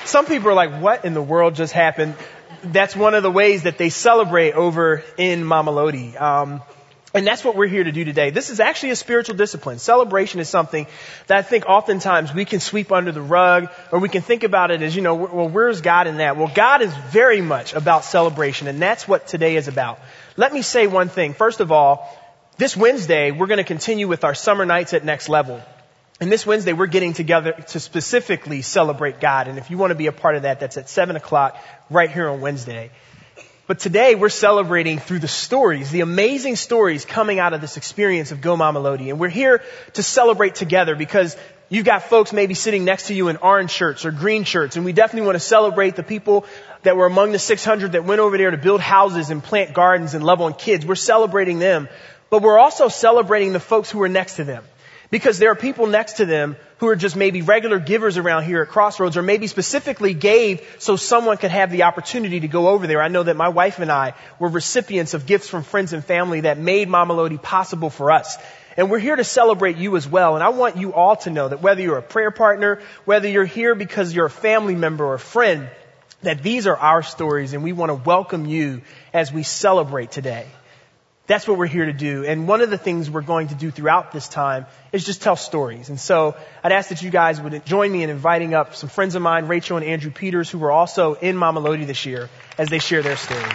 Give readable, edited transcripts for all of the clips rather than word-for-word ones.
some people are like, what in the world just happened? That's one of the ways that they celebrate over in Mama Lodi. And that's what we're here to do today. This is actually a spiritual discipline. Celebration is something that I think oftentimes we can sweep under the rug, or we can think about it as, well, where's God in that? Well, God is very much about celebration, and that's what today is about. Let me say one thing. First of all, this Wednesday, we're going to continue with our summer nights at Next Level. And this Wednesday, we're getting together to specifically celebrate God. And if you want to be a part of that, that's at 7 o'clock right here on Wednesday. But today we're celebrating through the stories, the amazing stories coming out of this experience of Go Mama Lodi. And we're here to celebrate together because you've got folks maybe sitting next to you in orange shirts or green shirts. And we definitely want to celebrate the people that were among the 600 that went over there to build houses and plant gardens and love on kids. We're celebrating them. But we're also celebrating the folks who are next to them. Because there are people next to them who are just maybe regular givers around here at Crossroads, or maybe specifically gave so someone could have the opportunity to go over there. I know that my wife and I were recipients of gifts from friends and family that made Mama Lodi possible for us. And we're here to celebrate you as well. And I want you all to know that whether you're a prayer partner, whether you're here because you're a family member or a friend, that these are our stories, and we want to welcome you as we celebrate today. That's what we're here to do. And one of the things we're going to do throughout this time is just tell stories. And so I'd ask that you guys would join me in inviting up some friends of mine, Rachel and Andrew Peters, who were also in Mama Lodi this year, as they share their story.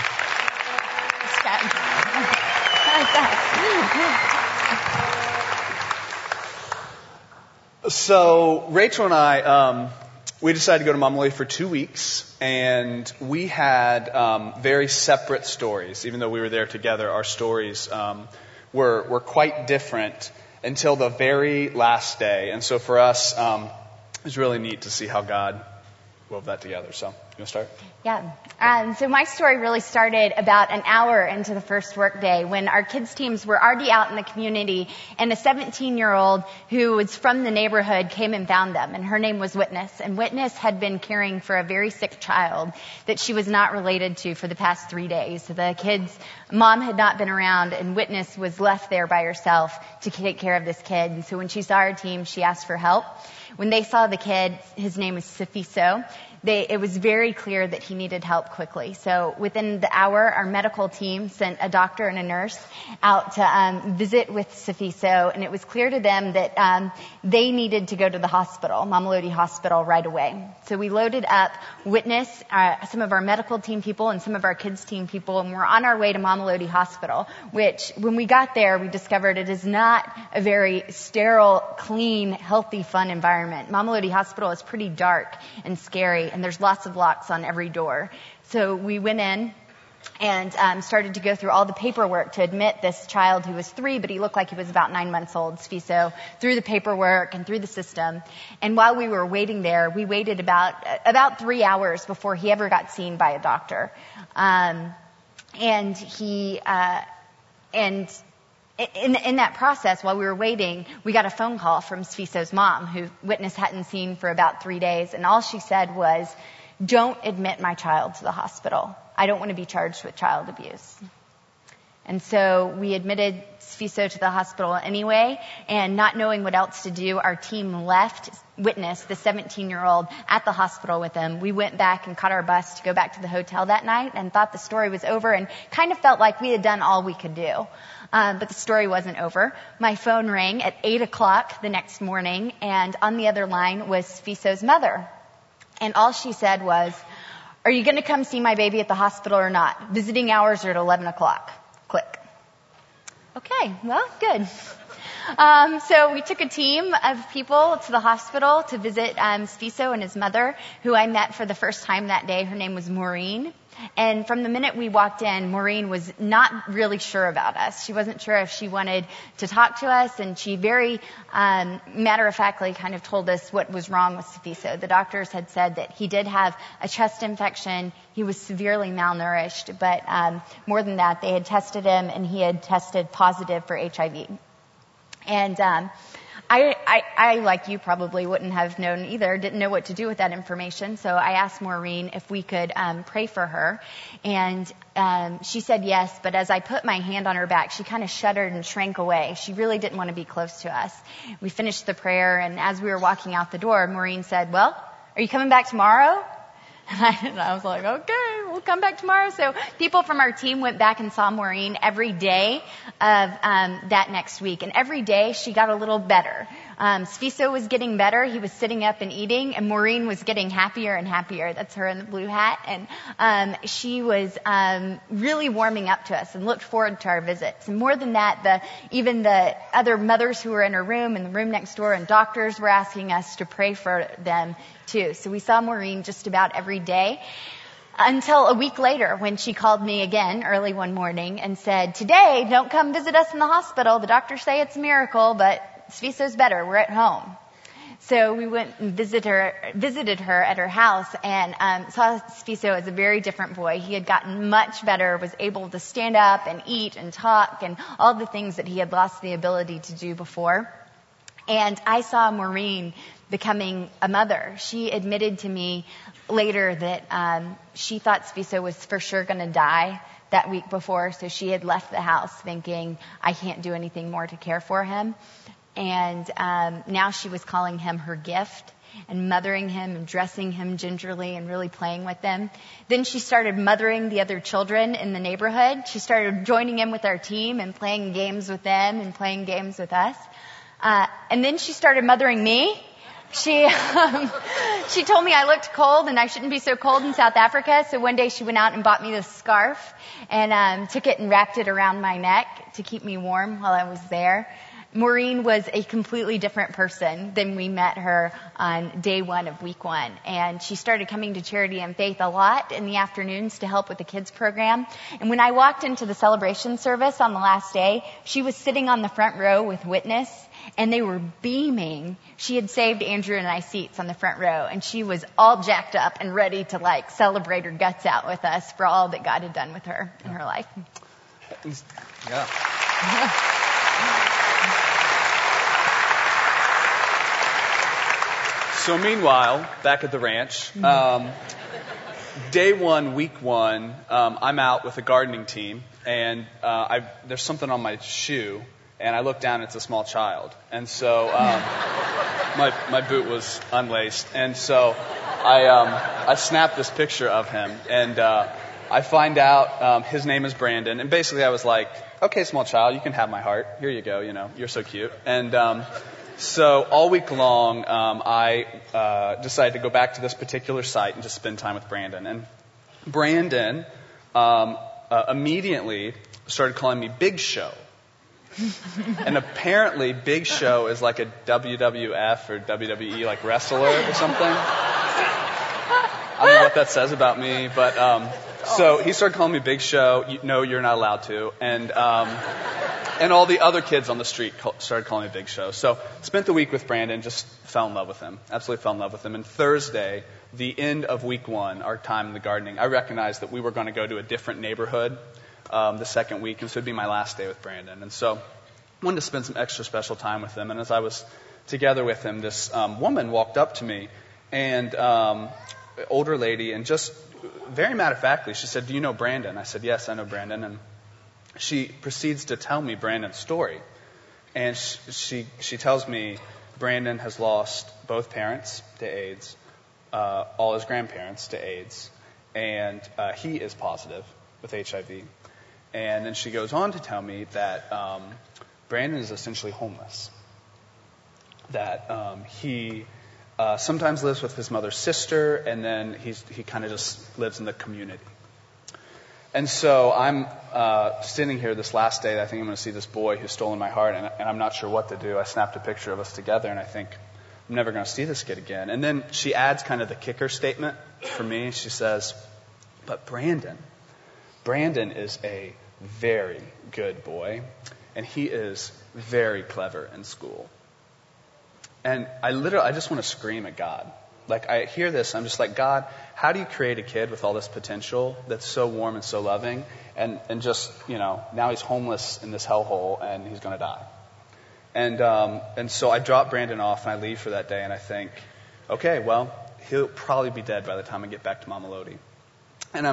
So Rachel and I, we decided to go to Mama Lodi for 2 weeks, and we had very separate stories. Even though we were there together, our stories were quite different until the very last day. And so for us, it was really neat to see how God wove that together. So, you want to start? Yeah. So my story really started about an hour into the first work day when our kids' teams were already out in the community, and a 17-year-old who was from the neighborhood came and found them, and her name was Witness. And Witness had been caring for a very sick child that she was not related to for the past 3 days. So the kids' mom had not been around, and Witness was left there by herself to take care of this kid. And so when she saw our team, she asked for help. When they saw the kid, his name is Safiso, it was very clear that he needed help quickly. So within the hour, our medical team sent a doctor and a nurse out to visit with Safiso, and it was clear to them that they needed to go to the hospital, Mama Lodi Hospital, right away. So we loaded up Witness, some of our medical team people, and some of our kids team people, and we're on our way to Mama Lodi Hospital, which when we got there, we discovered it is not a very sterile, clean, healthy, fun environment. Mama Lodi Hospital is pretty dark and scary, and there's lots of locks on every door. So we went in and started to go through all the paperwork to admit this child who was 3, but he looked like he was about 9 months old, Safiso, through the paperwork and through the system. And while we were waiting there, we waited about 3 hours before he ever got seen by a doctor. In that process, while we were waiting, we got a phone call from Safiso's mom, who Witness hadn't seen for about 3 days. And all she said was, "Don't admit my child to the hospital. I don't want to be charged with child abuse." And so we admitted Safiso to the hospital anyway, and not knowing what else to do, our team left Witness, the 17-year-old, at the hospital with him. We went back and caught our bus to go back to the hotel that night and thought the story was over and kind of felt like we had done all we could do. But the story wasn't over. My phone rang at 8 o'clock the next morning, and on the other line was Safiso's mother. And all she said was, "Are you going to come see my baby at the hospital or not? Visiting hours are at 11 o'clock. Click." Okay, well, good. So we took a team of people to the hospital to visit Safiso and his mother, who I met for the first time that day. Her name was Maureen. And from the minute we walked in, Maureen was not really sure about us. She wasn't sure if she wanted to talk to us, and she very matter-of-factly kind of told us what was wrong with Safiso. The doctors had said that he did have a chest infection. He was severely malnourished, but more than that, they had tested him, and he had tested positive for HIV. And I, like you, probably wouldn't have known either, didn't know what to do with that information. So I asked Maureen if we could pray for her. And she said yes, but as I put my hand on her back, she kind of shuddered and shrank away. She really didn't want to be close to us. We finished the prayer, and as we were walking out the door, Maureen said, "Well, are you coming back tomorrow?" And I was like, okay, we'll come back tomorrow. So people from our team went back and saw Maureen every day of that next week. And every day she got a little better. Sfiso was getting better. He was sitting up and eating. And Maureen was getting happier and happier. That's her in the blue hat. And she was really warming up to us and looked forward to our visits. And more than that, even the other mothers who were in her room and the room next door and doctors were asking us to pray for them too. So we saw Maureen just about every day until a week later when she called me again early one morning and said, today, don't come visit us in the hospital. The doctors say it's a miracle, but Sfiso's better. We're at home. So we went and visited her at her house and saw Sfiso as a very different boy. He had gotten much better, was able to stand up and eat and talk and all the things that he had lost the ability to do before. And I saw Maureen becoming a mother. She admitted to me later that she thought Sfiso was for sure going to die that week before, so she had left the house thinking, I can't do anything more to care for him. And now she was calling him her gift and mothering him and dressing him gingerly and really playing with them. Then she started mothering the other children in the neighborhood. She started joining in with our team and playing games with them and playing games with us. And then she started mothering me. She told me I looked cold and I shouldn't be so cold in South Africa. So one day she went out and bought me this scarf and took it and wrapped it around my neck to keep me warm while I was there. Maureen was a completely different person than we met her on day one of week one. And she started coming to Charity and Faith a lot in the afternoons to help with the kids program. And when I walked into the celebration service on the last day, she was sitting on the front row with Witness and they were beaming. She had saved Andrew and I seats on the front row and she was all jacked up and ready to celebrate her guts out with us for all that God had done with her in her life. Yeah. So meanwhile, back at the ranch, day one, week one, I'm out with a gardening team, and there's something on my shoe, and I look down, and it's a small child. And so my boot was unlaced, and so I snapped this picture of him, and I find out his name is Brandon, and basically I was like, okay, small child, you can have my heart. Here you go, you're so cute. And so all week long, I decided to go back to this particular site and just spend time with Brandon. And Brandon immediately started calling me Big Show. And apparently Big Show is like a WWF or WWE wrestler or something. I don't know what that says about me, but so he started calling me Big Show. No, you're not allowed to. And all the other kids on the street started calling me Big Show. So spent the week with Brandon, just fell in love with him. Absolutely fell in love with him. And Thursday, the end of week one, our time in the gardening, I recognized that we were going to go to a different neighborhood the second week. And so it would be my last day with Brandon. And so I wanted to spend some extra special time with him. And as I was together with him, this woman walked up to me, and older lady, and just very matter-of-factly, she said, do you know Brandon? I said, yes, I know Brandon. And she proceeds to tell me Brandon's story. And she tells me Brandon has lost both parents to AIDS, all his grandparents to AIDS, and he is positive with HIV. And then she goes on to tell me that Brandon is essentially homeless, that he sometimes lives with his mother's sister, and then he kind of just lives in the community. And so I'm standing here this last day. I think I'm going to see this boy who's stolen my heart, and I'm not sure what to do. I snapped a picture of us together, and I think I'm never going to see this kid again. And then she adds kind of the kicker statement for me. She says, but Brandon is a very good boy, and he is very clever in school. And I just want to scream at God. I hear this, I'm just like, God, how do you create a kid with all this potential that's so warm and so loving, and just, now he's homeless in this hellhole and he's going to die. And so I drop Brandon off and I leave for that day, and I think, okay, well, he'll probably be dead by the time I get back to Mama Lodi. And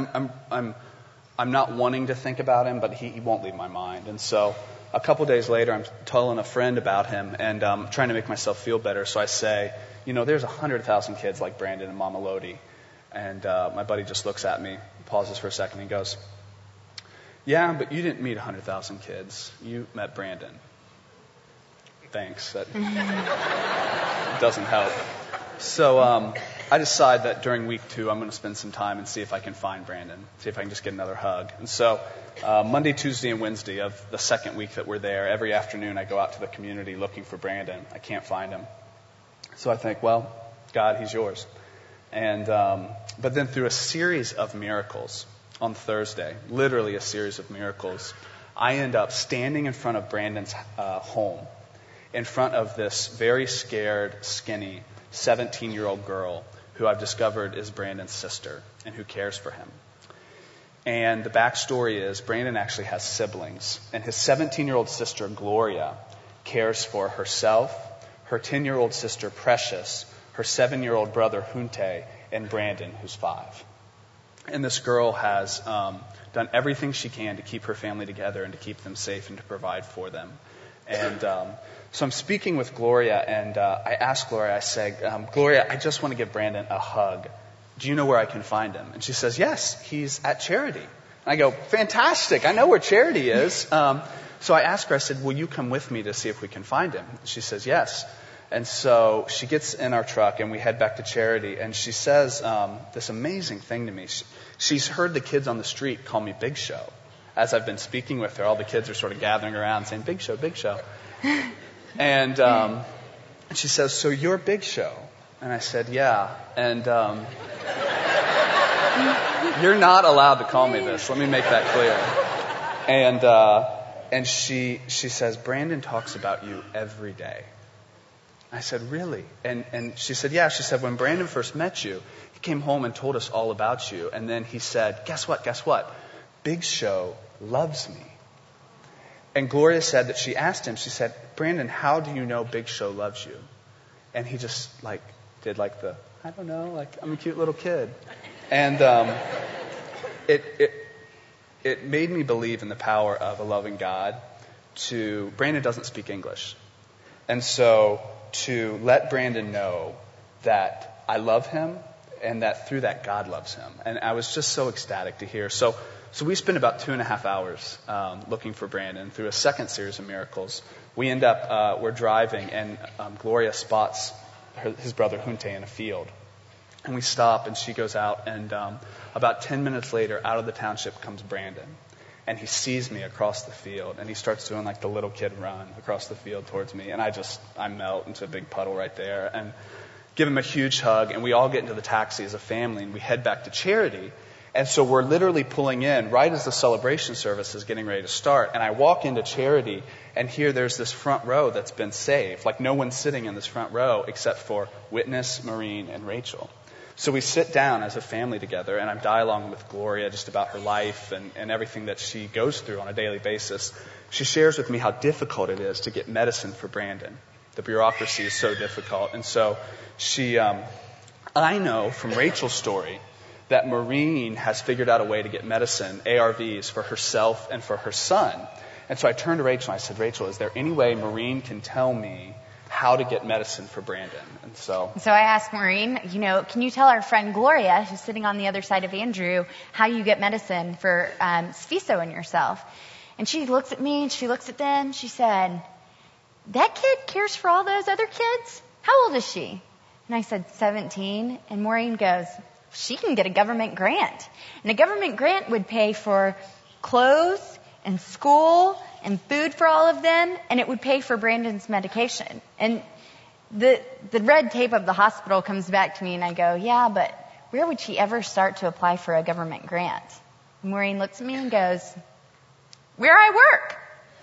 I'm not wanting to think about him, but he won't leave my mind. And so a couple days later, I'm telling a friend about him, and trying to make myself feel better. So I say, there's 100,000 kids like Brandon in Mama Lodi. And my buddy just looks at me, pauses for a second, and goes, yeah, but you didn't meet 100,000 kids. You met Brandon. Thanks. That doesn't help. So I decide that during week 2, I'm going to spend some time and see if I can find Brandon, see if I can just get another hug. And so Monday, Tuesday, and Wednesday of the second week that we're there, every afternoon I go out to the community looking for Brandon. I can't find him. So I think, well, God, he's yours. And but then through a series of miracles on Thursday, literally a series of miracles, I end up standing in front of Brandon's home, in front of this very scared, skinny 17-year-old girl who I've discovered is Brandon's sister and who cares for him. And the backstory is Brandon actually has siblings, and his 17-year-old sister, Gloria, cares for herself, her 10-year-old sister, Precious, her 7-year-old brother, Hunte, and Brandon, who's 5. And this girl has done everything she can to keep her family together and to keep them safe and to provide for them. And so I'm speaking with Gloria, and I ask Gloria, I say, Gloria, I just want to give Brandon a hug. Do you know where I can find him? And she says, yes, he's at Charity. And I go, fantastic, I know where Charity is. So I ask her, I said, will you come with me to see if we can find him? She says, yes. And so she gets in our truck and we head back to Charity, and she says this amazing thing to me. She's heard the kids on the street call me Big Show. As I've been speaking with her, all the kids are sort of gathering around saying, Big Show, Big Show. And she says, so you're Big Show? And I said, yeah. And you're not allowed to call me this. Let me make that clear. And she says, Brandon talks about you every day. I said, really? And she said, yeah. She said, when Brandon first met you, he came home and told us all about you. And then he said, guess what? Big Show loves me. And Gloria said that she asked him, she said, Brandon, how do you know Big Show loves you? And he just did I don't know, I'm a cute little kid. And it made me believe in the power of a loving God. Brandon doesn't speak English. And so to let Brandon know that I love him and that through that God loves him. And I was just so ecstatic to hear. So we spent about 2.5 hours looking for Brandon through a second series of miracles. We end up, we're driving, and Gloria spots his brother Hunte in a field. And we stop, and she goes out, and about 10 minutes later, out of the township comes Brandon. And he sees me across the field, and he starts doing the little kid run across the field towards me. And I melt into a big puddle right there and give him a huge hug. And we all get into the taxi as a family, and we head back to Charity. And so we're literally pulling in right as the celebration service is getting ready to start. And I walk into Charity, and here there's this front row that's been saved. No one's sitting in this front row except for Witness, Maureen, and Rachel. So we sit down as a family together, and I'm dialoguing with Gloria just about her life and everything that she goes through on a daily basis. She shares with me how difficult it is to get medicine for Brandon. The bureaucracy is so difficult. And so I know from Rachel's story that Maureen has figured out a way to get medicine, ARVs, for herself and for her son. And so I turned to Rachel and I said, Rachel, is there any way Maureen can tell me how to get medicine for Brandon? And so I asked Maureen, can you tell our friend Gloria, who's sitting on the other side of Andrew, how you get medicine for Sfiso and yourself? And she looks at me and she looks at them. She said, that kid cares for all those other kids? How old is she? And I said, 17. And Maureen goes, she can get a government grant. And a government grant would pay for clothes and school and food for all of them, and it would pay for Brandon's medication. And the red tape of the hospital comes back to me, and I go, yeah, but where would she ever start to apply for a government grant? And Maureen looks at me and goes, where I work.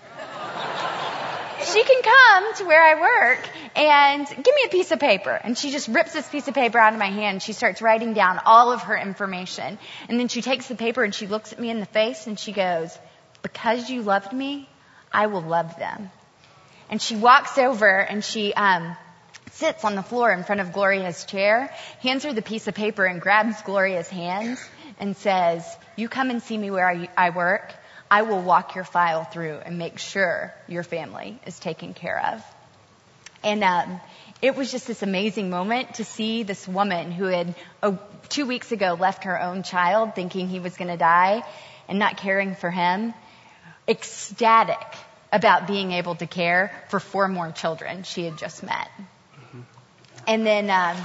She can come to where I work and give me a piece of paper. And she just rips this piece of paper out of my hand. She starts writing down all of her information. And then she takes the paper and she looks at me in the face and she goes, because you loved me, I will love them. And she walks over and she sits on the floor in front of Gloria's chair, hands her the piece of paper and grabs Gloria's hands and says, you come and see me where I work. I will walk your file through and make sure your family is taken care of. And it was just this amazing moment to see this woman who had 2 weeks ago left her own child thinking he was going to die and not caring for him, ecstatic about being able to care for 4 more children she had just met. And then,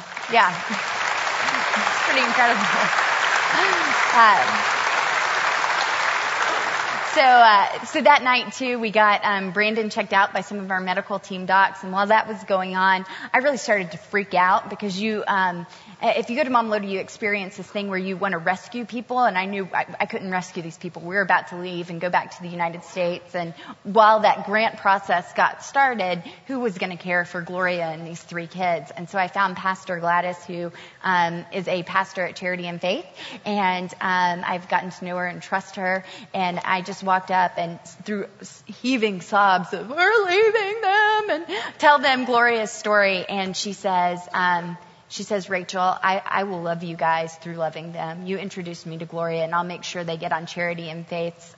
it's pretty incredible. So that night too, we got Brandon checked out by some of our medical team docs, and while that was going on, I really started to freak out because if you go to Mama Lodi, you experience this thing where you want to rescue people, and I knew I couldn't rescue these people. We were about to leave and go back to the United States, and while that grant process got started, who was going to care for Gloria and these 3 kids? And so I found Pastor Gladys, who is a pastor at Charity and Faith, and I've gotten to know her and trust her, and I just walked up and through heaving sobs of, we're leaving them, and tell them Gloria's story, and she says, Rachel, I will love you guys through loving them. You introduced me to Gloria, and I'll make sure they get on Charity and Faith's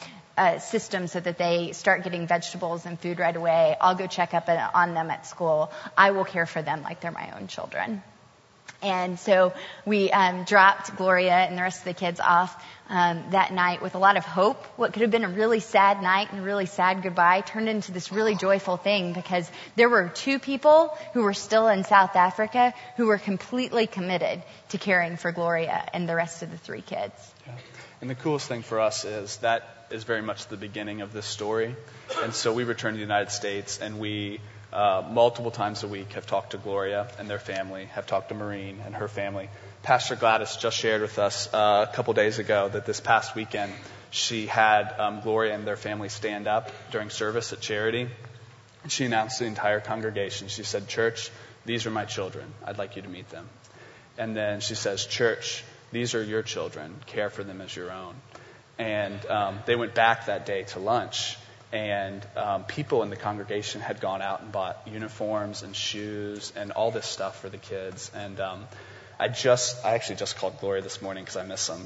system so that they start getting vegetables and food right away. I'll go check up on them at school. I will care for them like they're my own children. And so we dropped Gloria and the rest of the kids off that night with a lot of hope. What could have been a really sad night and a really sad goodbye turned into this really joyful thing because there were 2 people who were still in South Africa who were completely committed to caring for Gloria and the rest of the 3 kids. Yeah. And the coolest thing for us is that is very much the beginning of this story. And so we returned to the United States, and we multiple times a week have talked to Gloria and their family, have talked to Maureen and her family. Pastor Gladys just shared with us a couple days ago that this past weekend she had Gloria and their family stand up during service at Charity. And she announced to the entire congregation. She said, "Church, these are my children. I'd like you to meet them." And then she says, "Church, these are your children. Care for them as your own." And they went back that day to lunch. And people in the congregation had gone out and bought uniforms and shoes and all this stuff for the kids. And I actually just called Gloria this morning because I miss them.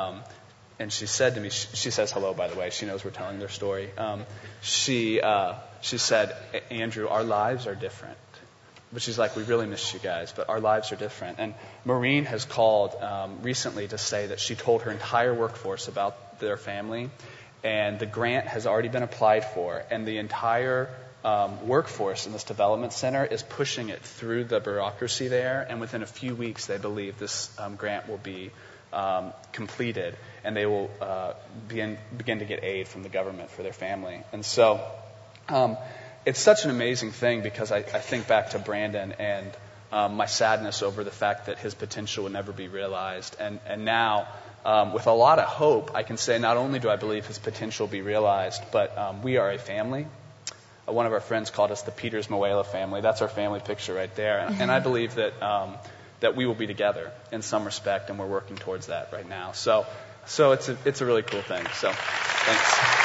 And she said to me, she says hello, by the way. She knows we're telling their story. She said, "Andrew, our lives are different." But she's like, "We really miss you guys, but our lives are different." And Maureen has called recently to say that she told her entire workforce about their family. And the grant has already been applied for, and the entire workforce in this development center is pushing it through the bureaucracy there, and within a few weeks they believe this grant will be completed, and they will begin to get aid from the government for their family. And so it's such an amazing thing because I think back to Brandon and my sadness over the fact that his potential would never be realized, and now with a lot of hope, I can say not only do I believe his potential will be realized, but we are a family. One of our friends called us the Peters Moela family. That's our family picture right there. And I believe that we will be together in some respect, and we're working towards that right now. So it's a really cool thing. So thanks.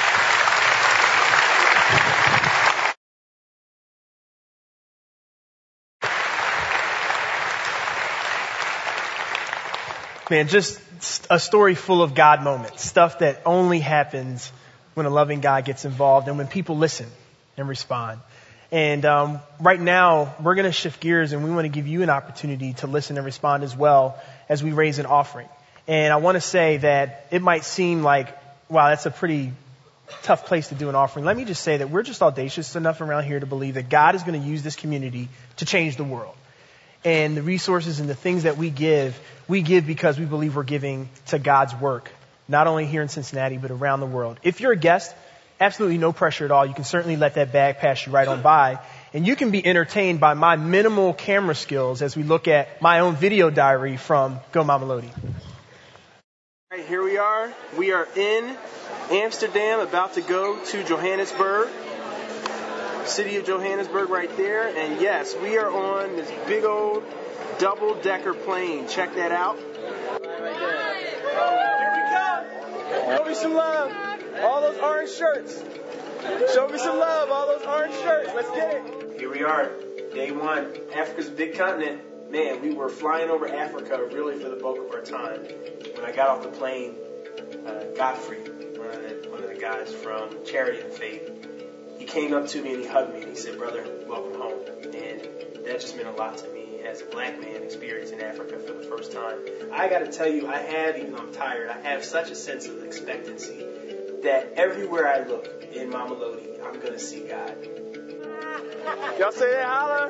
Man, just a story full of God moments, stuff that only happens when a loving God gets involved and when people listen and respond. And right now, we're going to shift gears, and we want to give you an opportunity to listen and respond as well as we raise an offering. And I want to say that it might seem like, wow, that's a pretty tough place to do an offering. Let me just say that we're just audacious enough around here to believe that God is going to use this community to change the world. And the resources and the things that we give because we believe we're giving to God's work, not only here in Cincinnati, but around the world. If you're a guest, absolutely no pressure at all. You can certainly let that bag pass you right on by. And you can be entertained by my minimal camera skills as we look at my own video diary from Go Mama Lodi. All right, here we are. We are in Amsterdam, about to go to Johannesburg. City of Johannesburg right there. And yes, we are on this big old double-decker plane. Check that out. Right there. Here we come. Show me some love. All those orange shirts. Show me some love. All those orange shirts. Let's get it. Here we are. Day 1. Africa's a big continent. Man, we were flying over Africa really for the bulk of our time. When I got off the plane, Godfrey, one of the guys from Charity and Faith, he came up to me and he hugged me and he said, "Brother, welcome home." And that just meant a lot to me as a black man experiencing Africa for the first time. I got to tell you, even though I'm tired, I have such a sense of expectancy that everywhere I look in Mama Lodi, I'm going to see God. Y'all say that, holla?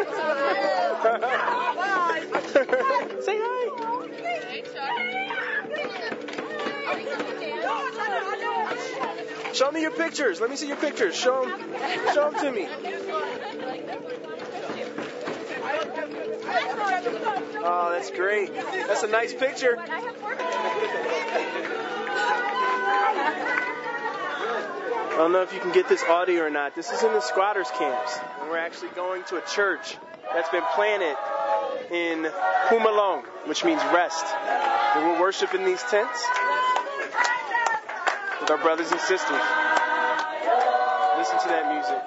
Say hi. Show me your pictures. Let me see your pictures. Show them to me. Oh, that's great. That's a nice picture. I don't know if you can get this audio or not. This is in the squatters camps. And we're actually going to a church that's been planted in Humalong, which means rest. And we'll worship in these tents with our brothers and sisters. Listen to that music.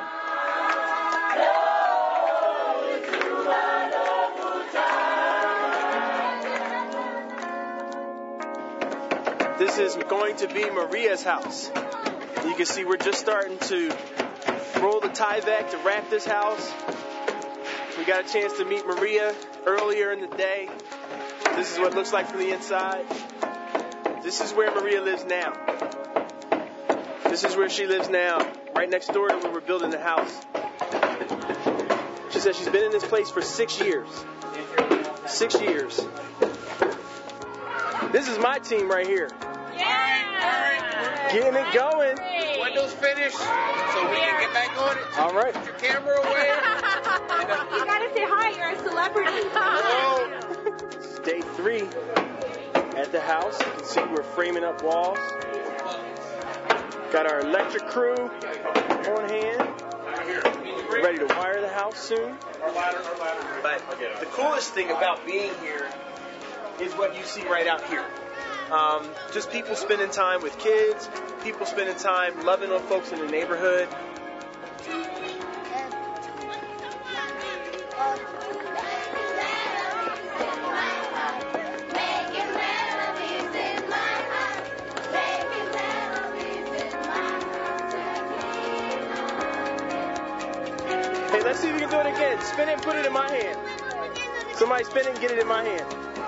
This is going to be Maria's house. You can see we're just starting to roll the Tyvek to wrap this house. We got a chance to meet Maria earlier in the day. This is what it looks like from the inside. This is where Maria lives now. This is where she lives now, right next door to where we're building the house. She says she's been in this place for 6 years. 6 years. This is my team right here. Getting it going. Windows finished, so we can get back on it. All right. Put your camera away. You gotta say hi, you're a celebrity. It's day 3 at the house. You can see we're framing up walls. Got our electric crew on hand. Ready to wire the house soon. But the coolest thing about being here is what you see right out here. Just people spending time with kids, people spending time loving on folks in the neighborhood. Hey, let's see if we can do it again. Spin it and put it in my hand. Somebody spin it and get it in my hand.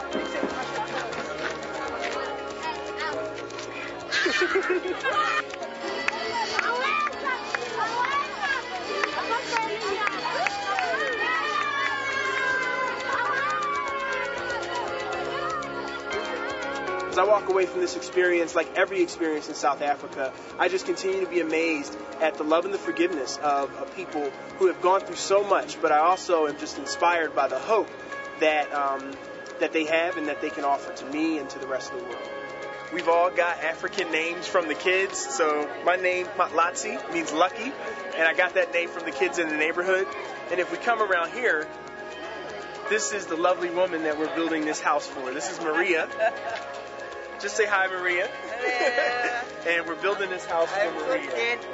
As I walk away from this experience, like every experience in South Africa, I just continue to be amazed at the love and the forgiveness of people who have gone through so much, but I also am just inspired by the hope that they have and that they can offer to me and to the rest of the world. We've all got African names from the kids, so my name, Matlatsi, means lucky, and I got that name from the kids in the neighborhood. And if we come around here, this is the lovely woman that we're building this house for. This is Maria. Just say hi, Maria. Hello. And we're building this house for Maria.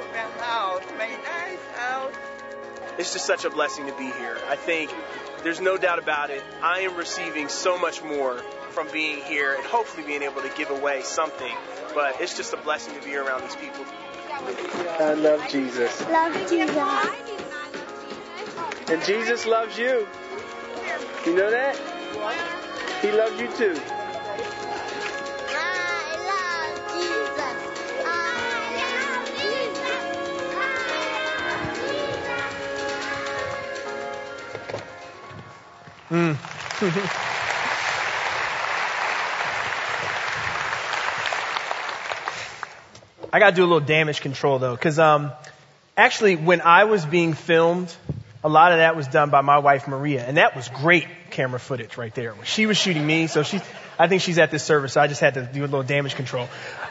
It's just such a blessing to be here. I think there's no doubt about it. I am receiving so much more from being here and hopefully being able to give away something. But it's just a blessing to be around these people. I love Jesus. Love Jesus. And Jesus loves you. You know that? He loves you too. I got to do a little damage control though, because actually when I was being filmed, a lot of that was done by my wife Maria, and that was great camera footage right there. She was shooting me, so I think she's at this service, so I just had to do a little damage control.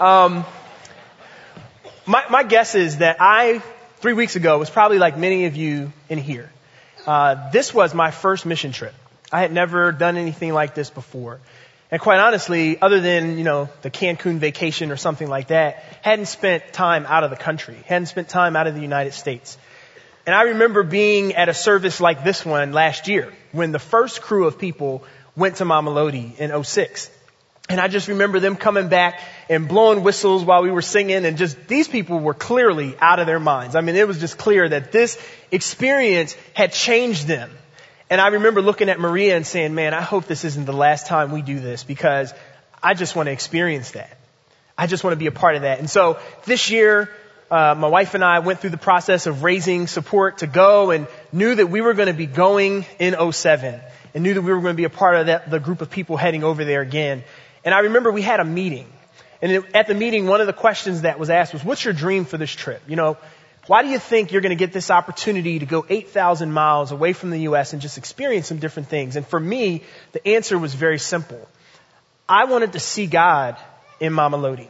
My guess is that 3 weeks ago was probably like many of you in here. This was my first mission trip. I had never done anything like this before. And quite honestly, other than, the Cancun vacation or something like that, hadn't spent time out of the country, hadn't spent time out of the United States. And I remember being at a service like this one last year when the first crew of people went to Mama Lodi in 2006. And I just remember them coming back and blowing whistles while we were singing, and just these people were clearly out of their minds. I mean, it was just clear that this experience had changed them. And I remember looking at Maria and saying, man, I hope this isn't the last time we do this, because I just want to experience that. I just want to be a part of that. And so this year, my wife and I went through the process of raising support to go, and knew that we were going to be going in 2007, and knew that we were going to be a part of the group of people heading over there again. And I remember we had a meeting. And at the meeting, one of the questions that was asked was, what's your dream for this trip? You know, why do you think you're going to get this opportunity to go 8,000 miles away from the U.S. and just experience some different things? And for me, the answer was very simple. I wanted to see God in Mama Lodi.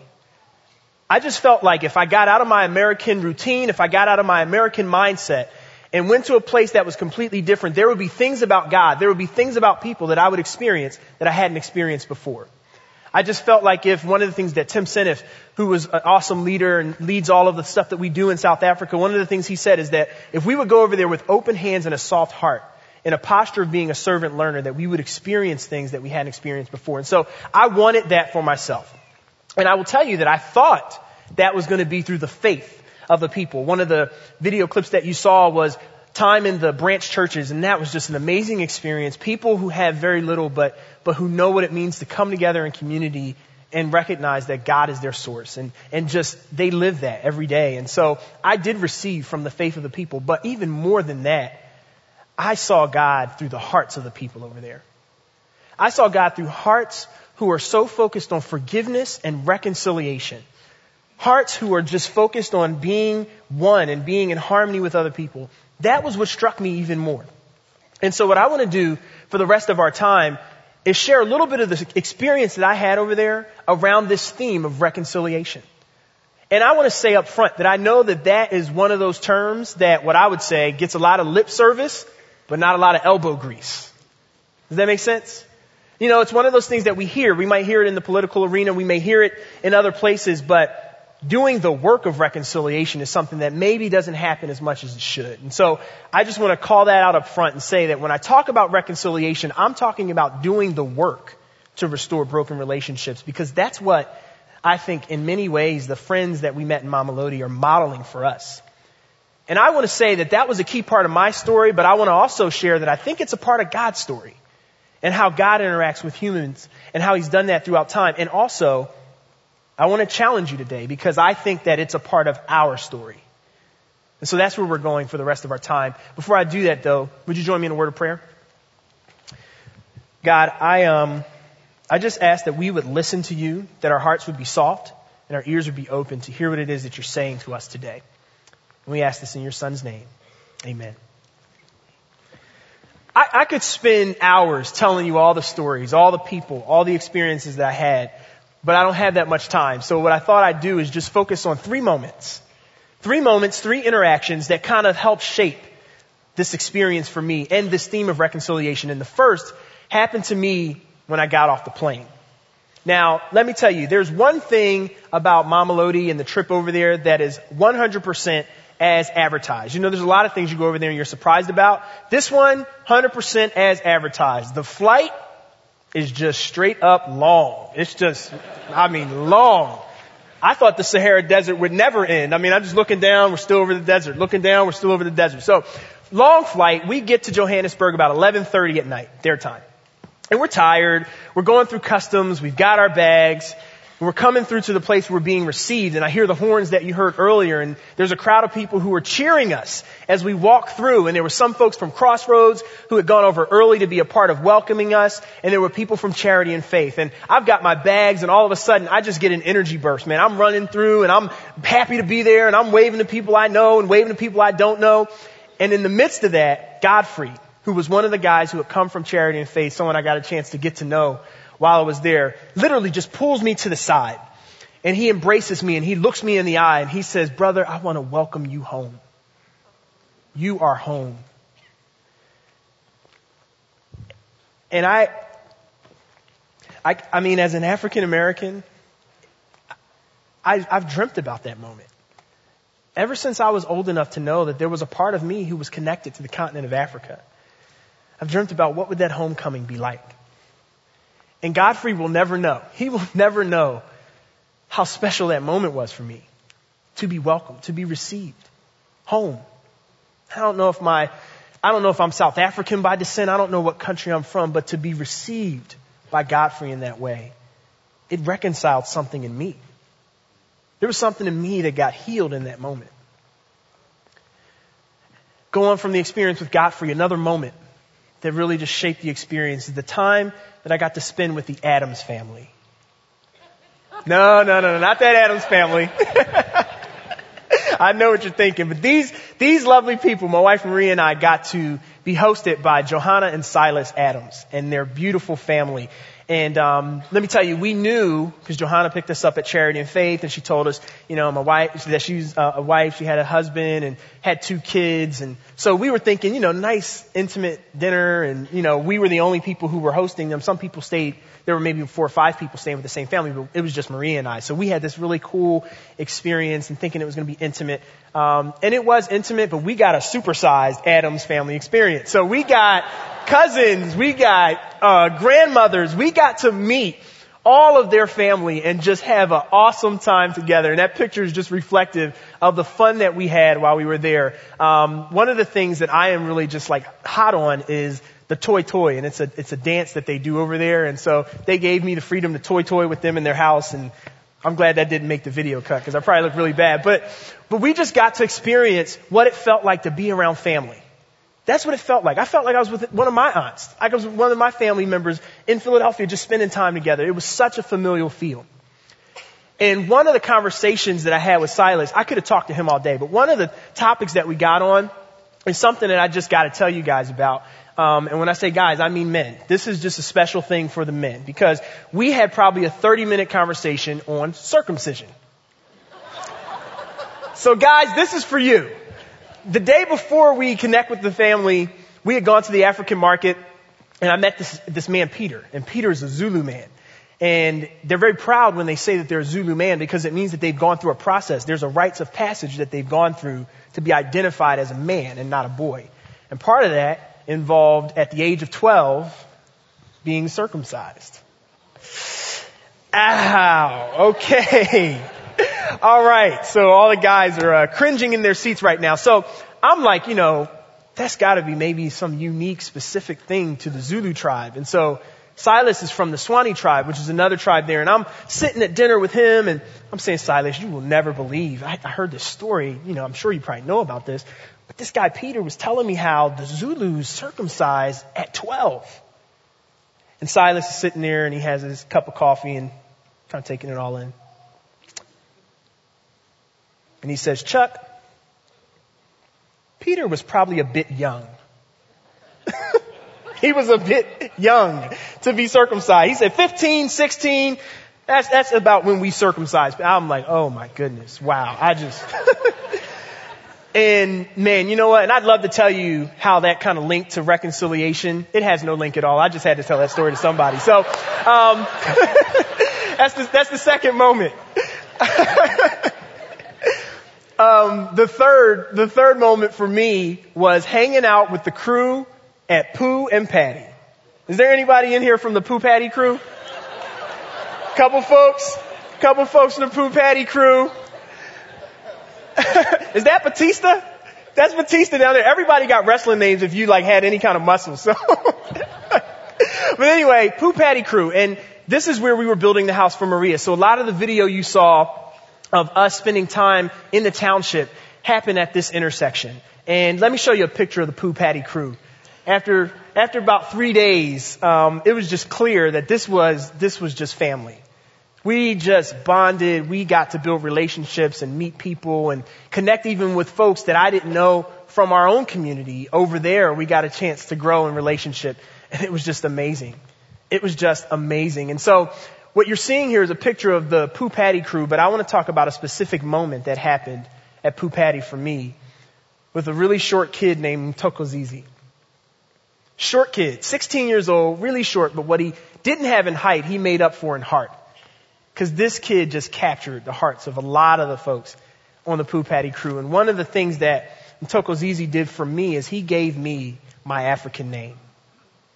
I just felt like if I got out of my American routine, if I got out of my American mindset and went to a place that was completely different, there would be things about God, there would be things about people that I would experience that I hadn't experienced before. I just felt like if one of the things that Tim Senef, who was an awesome leader and leads all of the stuff that we do in South Africa, one of the things he said is that if we would go over there with open hands and a soft heart, in a posture of being a servant learner, that we would experience things that we hadn't experienced before. And so I wanted that for myself. And I will tell you that I thought that was going to be through the faith of the people. One of the video clips that you saw was time in the branch churches, and that was just an amazing experience. People who have very little, but who know what it means to come together in community and recognize that God is their source, and just they live that every day. And so I did receive from the faith of the people, but even more than that, I saw God through the hearts of the people over there. I saw God through hearts who are so focused on forgiveness and reconciliation. Hearts who are just focused on being one and being in harmony with other people. That was what struck me even more. And so what I want to do for the rest of our time is share a little bit of the experience that I had over there around this theme of reconciliation. And I want to say up front that I know that that is one of those terms that, what I would say, gets a lot of lip service, but not a lot of elbow grease. Does that make sense? You know, it's one of those things that we hear. We might hear it in the political arena. We may hear it in other places, but doing the work of reconciliation is something that maybe doesn't happen as much as it should. And so I just want to call that out up front and say that when I talk about reconciliation, I'm talking about doing the work to restore broken relationships, because that's what I think in many ways the friends that we met in Mama Lodi are modeling for us. And I want to say that that was a key part of my story, but I want to also share that I think it's a part of God's story and how God interacts with humans and how He's done that throughout time. And also, I want to challenge you today because I think that it's a part of our story. And so that's where we're going for the rest of our time. Before I do that, though, would you join me in a word of prayer? God, I just ask that we would listen to you, that our hearts would be soft and our ears would be open to hear what it is that you're saying to us today. And we ask this in your Son's name. Amen. I could spend hours telling you all the stories, all the people, all the experiences that I had, but I don't have that much time. So what I thought I'd do is just focus on 3 moments. 3 moments, 3 interactions that kind of help shape this experience for me and this theme of reconciliation. And the first happened to me when I got off the plane. Now, let me tell you, there's one thing about Mama Lodi and the trip over there that is 100% as advertised. You know, there's a lot of things you go over there and you're surprised about. This one, 100% as advertised. The flight is just straight up long. It's just, long. I thought the Sahara Desert would never end. I'm just looking down, we're still over the desert. Looking down, we're still over the desert. So, long flight, we get to Johannesburg about 11:30 at night, their time. And we're tired, we're going through customs, we've got our bags, we're coming through to the place we're being received, and I hear the horns that you heard earlier, and there's a crowd of people who are cheering us as we walk through, and there were some folks from Crossroads who had gone over early to be a part of welcoming us, and there were people from Charity and Faith, and I've got my bags, and all of a sudden, I just get an energy burst, man. I'm running through, and I'm happy to be there, and I'm waving to people I know, and waving to people I don't know, and in the midst of that, Godfrey, who was one of the guys who had come from Charity and Faith, someone I got a chance to get to know while I was there, literally just pulls me to the side. And he embraces me and he looks me in the eye and he says, "Brother, I want to welcome you home. You are home." And I mean, as an African American, I've dreamt about that moment. Ever since I was old enough to know that there was a part of me who was connected to the continent of Africa, I've dreamt about what would that homecoming be like. And Godfrey will never know. He will never know how special that moment was for me. To be welcomed, to be received. Home. I don't know if I'm South African by descent. I don't know what country I'm from, but to be received by Godfrey in that way, it reconciled something in me. There was something in me that got healed in that moment. Going from the experience with Godfrey, another moment that really just shaped the experience is the time that I got to spend with the Adams family. No, not that Adams family. I know what you're thinking, but these lovely people, my wife Maria and I, got to be hosted by Johanna and Silas Adams and their beautiful family. And let me tell you, we knew, because Johanna picked us up at Charity and Faith, and she told us, my wife, that she's a wife, she had a husband and had 2 kids. And so we were thinking, nice, intimate dinner. And, we were the only people who were hosting them. Some people stayed, there were maybe 4 or 5 people staying with the same family, but it was just Maria and I. So we had this really cool experience and thinking it was going to be intimate. And it was intimate, but we got a supersized Adams family experience. So we got cousins, we got grandmothers, we got to meet all of their family and just have an awesome time together. And that picture is just reflective of the fun that we had while we were there. One of the things that I am really just hot on is the toy, and it's a dance that they do over there. And so they gave me the freedom to toy with them in their house, and I'm glad that didn't make the video cut because I probably looked really bad. But we just got to experience what it felt like to be around family. That's what it felt like. I felt like I was with one of my aunts. I was with one of my family members in Philadelphia just spending time together. It was such a familial feel. And one of the conversations that I had with Silas, I could have talked to him all day, but one of the topics that we got on is something that I just got to tell you guys about. And when I say guys, I mean men. This is just a special thing for the men because we had probably a 30-minute conversation on circumcision. So guys, this is for you. The day before we connect with the family, we had gone to the African market and I met this man, Peter. And Peter is a Zulu man. And they're very proud when they say that they're a Zulu man because it means that they've gone through a process. There's a rites of passage that they've gone through to be identified as a man and not a boy. And part of that involved at the age of 12 being circumcised. Ow. Okay. All right. So all the guys are cringing in their seats right now. So I'm like, that's got to be maybe some unique, specific thing to the Zulu tribe. And so Silas is from the Swanee tribe, which is another tribe there. And I'm sitting at dinner with him and I'm saying, Silas, you will never believe. I heard this story. I'm sure you probably know about this. But this guy, Peter, was telling me how the Zulus circumcised at 12. And Silas is sitting there and he has his cup of coffee and kind of taking it all in. And he says, Chuck, Peter was probably a bit young. He was a bit young to be circumcised. He said 15, 16, that's about when we circumcised. I'm like, oh my goodness, wow. And man, you know what? And I'd love to tell you how that kind of linked to reconciliation. It has no link at all. I just had to tell that story to somebody. So, that's the second moment. The third moment for me was hanging out with the crew at Pooh and Patty. Is there anybody in here from the Pooh Patty crew? Couple folks from the Pooh Patty crew. Is that Batista? That's Batista down there. Everybody got wrestling names if you had any kind of muscle. So, but anyway, Pooh Patty crew. And this is where we were building the house for Maria. So a lot of the video you saw of us spending time in the township happened at this intersection. And let me show you a picture of the Pooh Patty crew. After about 3 days, it was just clear that this was just family. We just bonded. We got to build relationships and meet people and connect even with folks that I didn't know from our own community. Over there, we got a chance to grow in relationship. And it was just amazing. It was just amazing. And so what you're seeing here is a picture of the Pooh Patty crew, but I want to talk about a specific moment that happened at Pooh Patty for me with a really short kid named Thokozisi. Short kid, 16 years old, really short, but what he didn't have in height, he made up for in heart. Because this kid just captured the hearts of a lot of the folks on the Pooh Patty crew. And one of the things that Thokozisi did for me is he gave me my African name.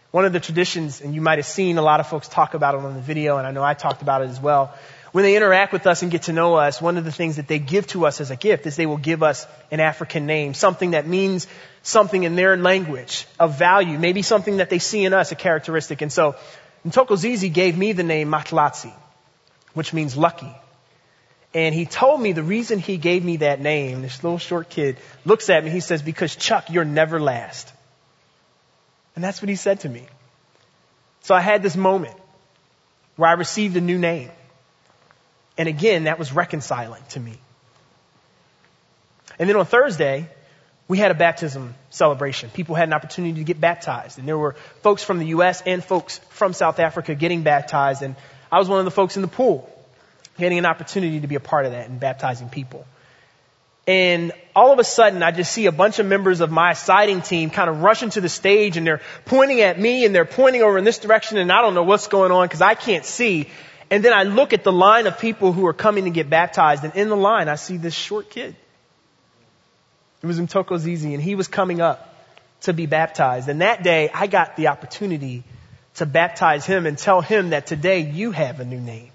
One of the traditions, and you might have seen a lot of folks talk about it on the video, and I know I talked about it as well. When they interact with us and get to know us, one of the things that they give to us as a gift is they will give us an African name, something that means something in their language of value, maybe something that they see in us, a characteristic. And so Ntokozizi gave me the name Matlatsi, which means lucky. And he told me the reason he gave me that name, this little short kid looks at me, he says, because Chuck, you're never last. And that's what he said to me. So I had this moment where I received a new name. And again, that was reconciling to me. And then on Thursday, we had a baptism celebration. People had an opportunity to get baptized. And there were folks from the U.S. and folks from South Africa getting baptized. And I was one of the folks in the pool, getting an opportunity to be a part of that and baptizing people. And all of a sudden, I just see a bunch of members of my siding team kind of rushing to the stage, and they're pointing at me, and they're pointing over in this direction, and I don't know what's going on because I can't see. And then I look at the line of people who are coming to get baptized, and in the line, I see this short kid. It was Ntokozizi, and he was coming up to be baptized. And that day, I got the opportunity to baptize him and tell him that today you have a new name.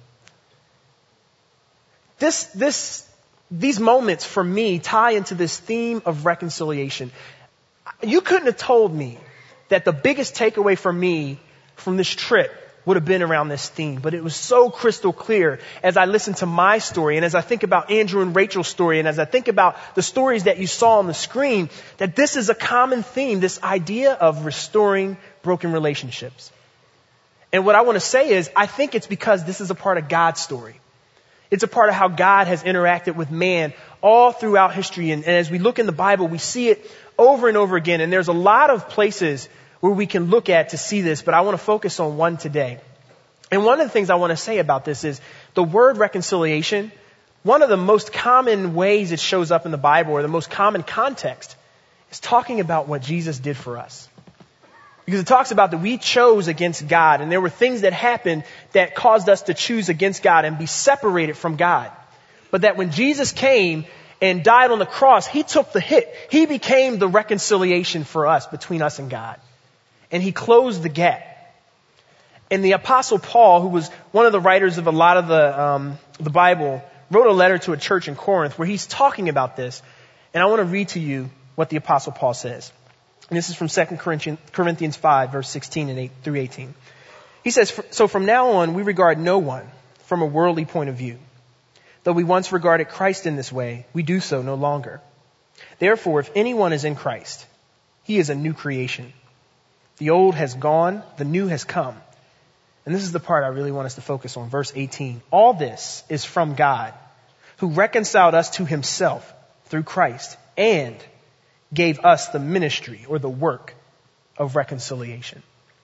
These moments for me tie into this theme of reconciliation. You couldn't have told me that the biggest takeaway for me from this trip would have been around this theme, but it was so crystal clear as I listened to my story and as I think about Andrew and Rachel's story and as I think about the stories that you saw on the screen, that this is a common theme, this idea of restoring broken relationships. And what I want to say is, I think it's because this is a part of God's story. It's a part of how God has interacted with man all throughout history. And as we look in the Bible, we see it over and over again. And there's a lot of places where we can look at to see this, but I want to focus on one today. And one of the things I want to say about this is the word reconciliation, one of the most common ways it shows up in the Bible, or the most common context, is talking about what Jesus did for us. Because it talks about that we chose against God, and there were things that happened that caused us to choose against God and be separated from God. But that when Jesus came and died on the cross, He took the hit. He became the reconciliation for us, between us and God. And He closed the gap. And the Apostle Paul, who was one of the writers of a lot of the Bible, wrote a letter to a church in Corinth where he's talking about this. And I want to read to you what the Apostle Paul says. And this is from 2 Corinthians 5, verse 16 through 18. He says, so from now on, we regard no one from a worldly point of view. Though we once regarded Christ in this way, we do so no longer. Therefore, if anyone is in Christ, he is a new creation. The old has gone, the new has come. And this is the part I really want us to focus on, verse 18. All this is from God, who reconciled us to Himself through Christ and gave us the ministry or the work of reconciliation.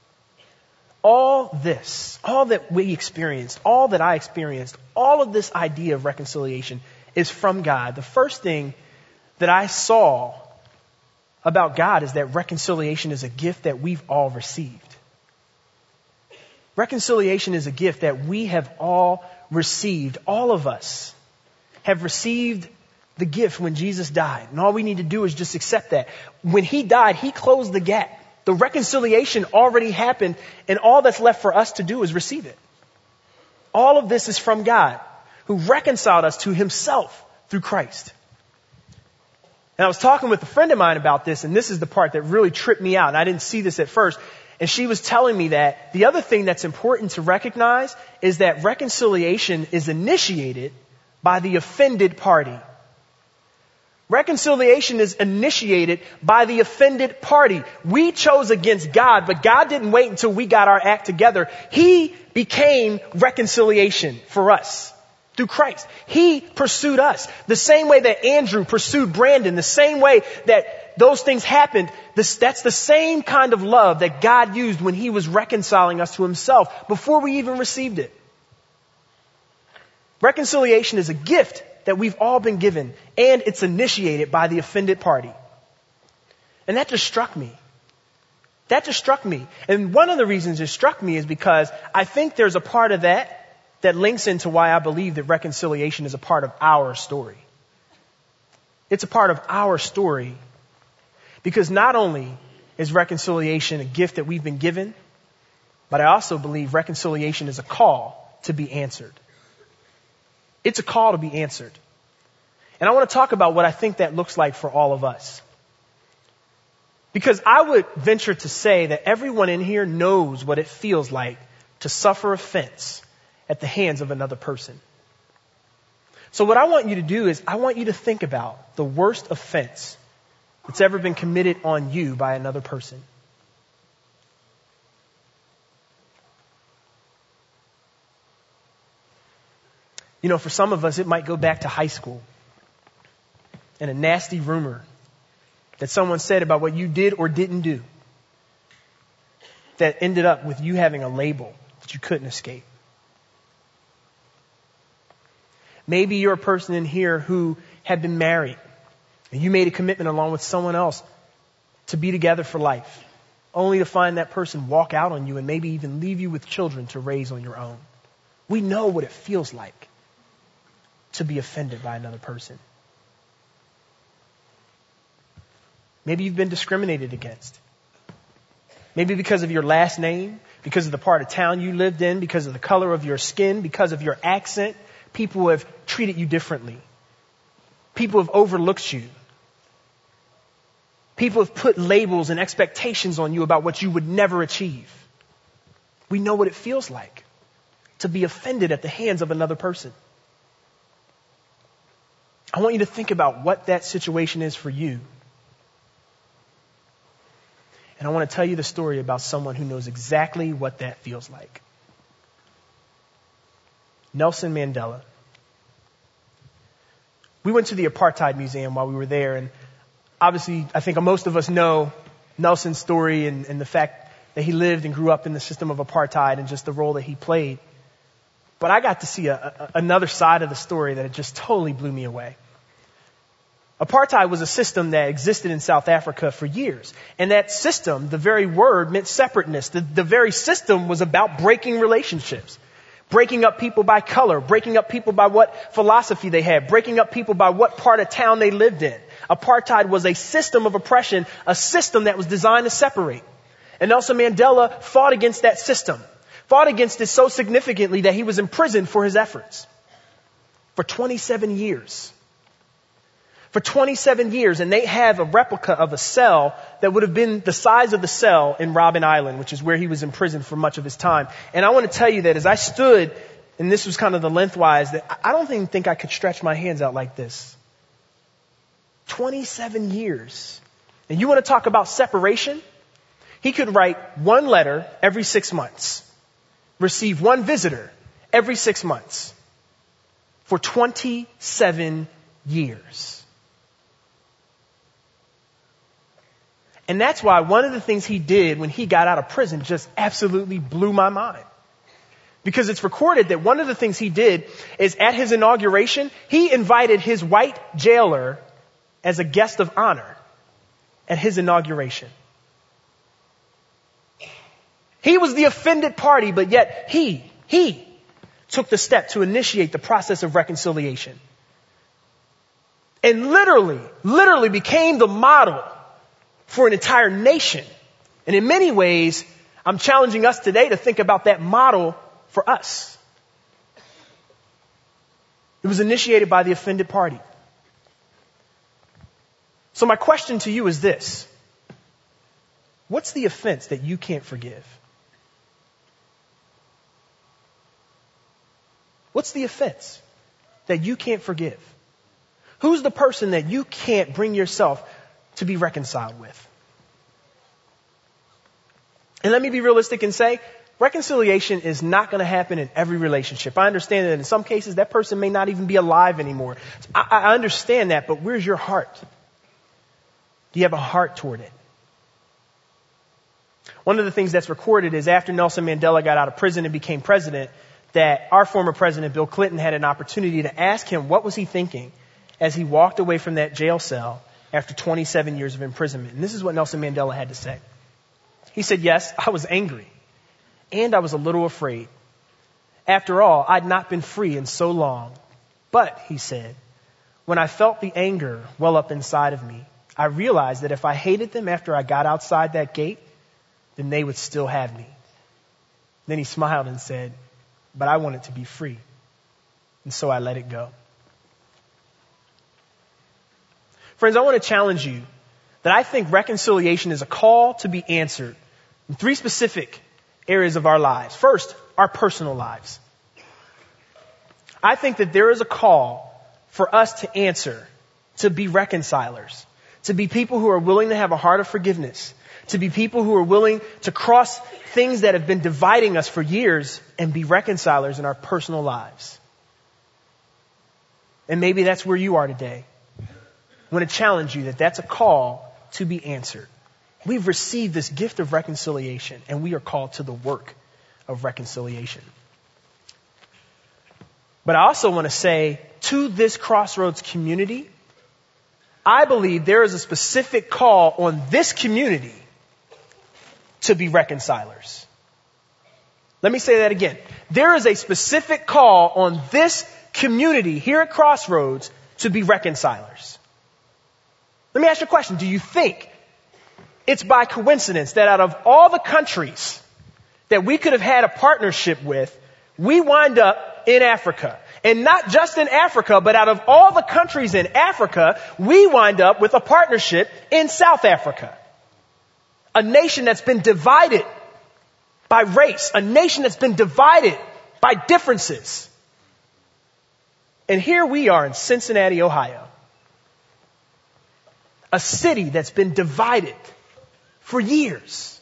All this, all that we experienced, all that I experienced, all of this idea of reconciliation is from God. The first thing that I saw about God is that reconciliation is a gift that we've all received. Reconciliation is a gift that we have all received. All of us have received the gift when Jesus died. And all we need to do is just accept that. When He died, He closed the gap. The reconciliation already happened, and all that's left for us to do is receive it. All of this is from God, who reconciled us to Himself through Christ. And I was talking with a friend of mine about this, and this is the part that really tripped me out, and I didn't see this at first. And she was telling me that the other thing that's important to recognize is that reconciliation is initiated by the offended party. Reconciliation is initiated by the offended party. We chose against God, but God didn't wait until we got our act together. He became reconciliation for us through Christ. He pursued us the same way that Andrew pursued Brandon, the same way that those things happened. That's the same kind of love that God used when He was reconciling us to Himself before we even received it. Reconciliation is a gift that we've all been given, and it's initiated by the offended party. And that just struck me. And one of the reasons it struck me is because I think there's a part of that links into why I believe that reconciliation is a part of our story. It's a part of our story because not only is reconciliation a gift that we've been given, but I also believe reconciliation is a call to be answered. It's a call to be answered. And I want to talk about what I think that looks like for all of us. Because I would venture to say that everyone in here knows what it feels like to suffer offense at the hands of another person. So what I want you to do is I want you to think about the worst offense that's ever been committed on you by another person. You know, for some of us, it might go back to high school and a nasty rumor that someone said about what you did or didn't do that ended up with you having a label that you couldn't escape. Maybe you're a person in here who had been married and you made a commitment along with someone else to be together for life, only to find that person walk out on you and maybe even leave you with children to raise on your own. We know what it feels like to be offended by another person. Maybe you've been discriminated against. Maybe because of your last name, because of the part of town you lived in, because of the color of your skin, because of your accent. People have treated you differently. People have overlooked you. People have put labels and expectations on you about what you would never achieve. We know what it feels like to be offended at the hands of another person. I want you to think about what that situation is for you. And I want to tell you the story about someone who knows exactly what that feels like. Nelson Mandela. We went to the Apartheid Museum while we were there, and obviously I think most of us know Nelson's story and the fact that he lived and grew up in the system of apartheid and just the role that he played. But I got to see another side of the story that it just totally blew me away. Apartheid was a system that existed in South Africa for years. And that system, the very word, meant separateness. The very system was about breaking relationships. Breaking up people by color, breaking up people by what philosophy they had, breaking up people by what part of town they lived in. Apartheid was a system of oppression, a system that was designed to separate. And Nelson Mandela fought against that system, fought against it so significantly that he was imprisoned for his efforts for 27 years. For 27 years, and they have a replica of a cell that would have been the size of the cell in Robben Island, which is where he was imprisoned for much of his time. And I want to tell you that as I stood, and this was kind of the lengthwise, that I don't even think I could stretch my hands out like this. 27 years. And you want to talk about separation? He could write one letter every 6 months, receive one visitor every 6 months for 27 years. And that's why one of the things he did when he got out of prison just absolutely blew my mind. Because it's recorded that one of the things he did is at his inauguration, he invited his white jailer as a guest of honor at his inauguration. He was the offended party, but yet he took the step to initiate the process of reconciliation. And literally became the model for an entire nation. And in many ways, I'm challenging us today to think about that model for us. It was initiated by the offended party. So my question to you is this. What's the offense that you can't forgive? What's the offense that you can't forgive? Who's the person that you can't bring yourself to be reconciled with? And let me be realistic and say, reconciliation is not going to happen in every relationship. I understand that in some cases that person may not even be alive anymore. I understand that, but where's your heart? Do you have a heart toward it? One of the things that's recorded is after Nelson Mandela got out of prison and became president, that our former president, Bill Clinton, had an opportunity to ask him what was he thinking as he walked away from that jail cell after 27 years of imprisonment. And this is what Nelson Mandela had to say. He said, yes, I was angry and I was a little afraid. After all, I'd not been free in so long. But, he said, when I felt the anger well up inside of me, I realized that if I hated them after I got outside that gate, then they would still have me. Then he smiled and said, but I wanted to be free. And so I let it go. Friends, I want to challenge you that I think reconciliation is a call to be answered in 3 specific areas of our lives. First, our personal lives. I think that there is a call for us to answer, to be reconcilers, to be people who are willing to have a heart of forgiveness, to be people who are willing to cross things that have been dividing us for years and be reconcilers in our personal lives. And maybe that's where you are today. I want to challenge you that that's a call to be answered. We've received this gift of reconciliation, and we are called to the work of reconciliation. But I also want to say to this Crossroads community, I believe there is a specific call on this community to be reconcilers. Let me say that again. There is a specific call on this community here at Crossroads to be reconcilers. Let me ask you a question. Do you think it's by coincidence that out of all the countries that we could have had a partnership with, we wind up in Africa? And not just in Africa, but out of all the countries in Africa, we wind up with a partnership in South Africa. A nation that's been divided by race, a nation that's been divided by differences. And here we are in Cincinnati, Ohio. A city that's been divided for years.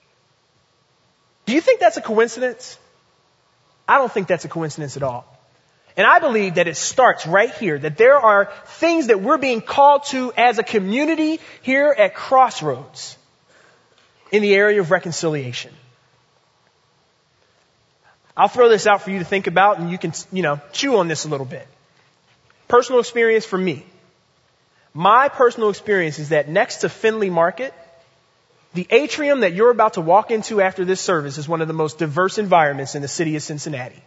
Do you think that's a coincidence? I don't think that's a coincidence at all. And I believe that it starts right here, that there are things that we're being called to as a community here at Crossroads in the area of reconciliation. I'll throw this out for you to think about, and you can, chew on this a little bit. Personal experience for me. My personal experience is that next to Findlay Market, the atrium that you're about to walk into after this service is one of the most diverse environments in the city of Cincinnati.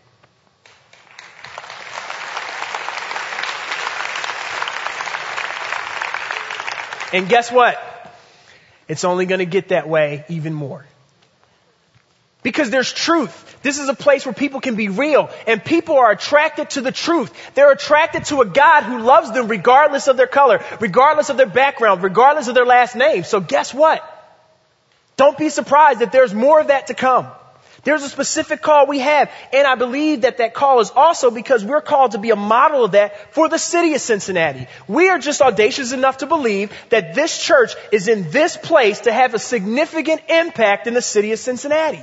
And guess what? It's only going to get that way even more. Because there's truth. This is a place where people can be real, and people are attracted to the truth. They're attracted to a God who loves them regardless of their color, regardless of their background, regardless of their last name. So guess what? Don't be surprised that there's more of that to come. There's a specific call we have, and I believe that that call is also because we're called to be a model of that for the city of Cincinnati. We are just audacious enough to believe that this church is in this place to have a significant impact in the city of Cincinnati.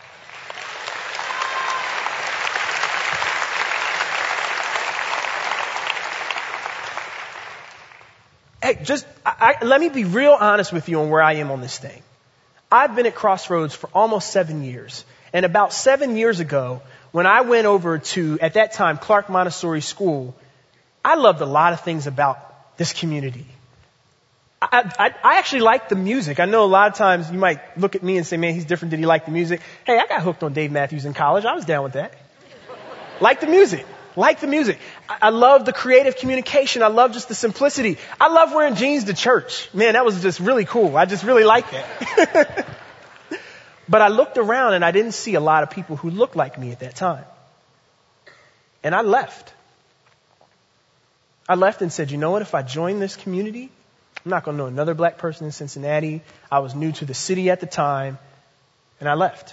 Hey, let me be real honest with you on where I am on this thing. I've been at Crossroads for almost 7 years. And about 7 years ago, when I went over to, at that time, Clark Montessori School, I loved a lot of things about this community. I actually liked the music. I know a lot of times you might look at me and say, man, he's different. Did he like the music? Hey, I got hooked on Dave Matthews in college. I was down with that. Like the music. I love the creative communication. I love just the simplicity. I love wearing jeans to church. Man, that was just really cool. I just really liked that. But I looked around and I didn't see a lot of people who looked like me at that time. And I left. I left and said, you know what? If I join this community, I'm not going to know another black person in Cincinnati. I was new to the city at the time. And I left.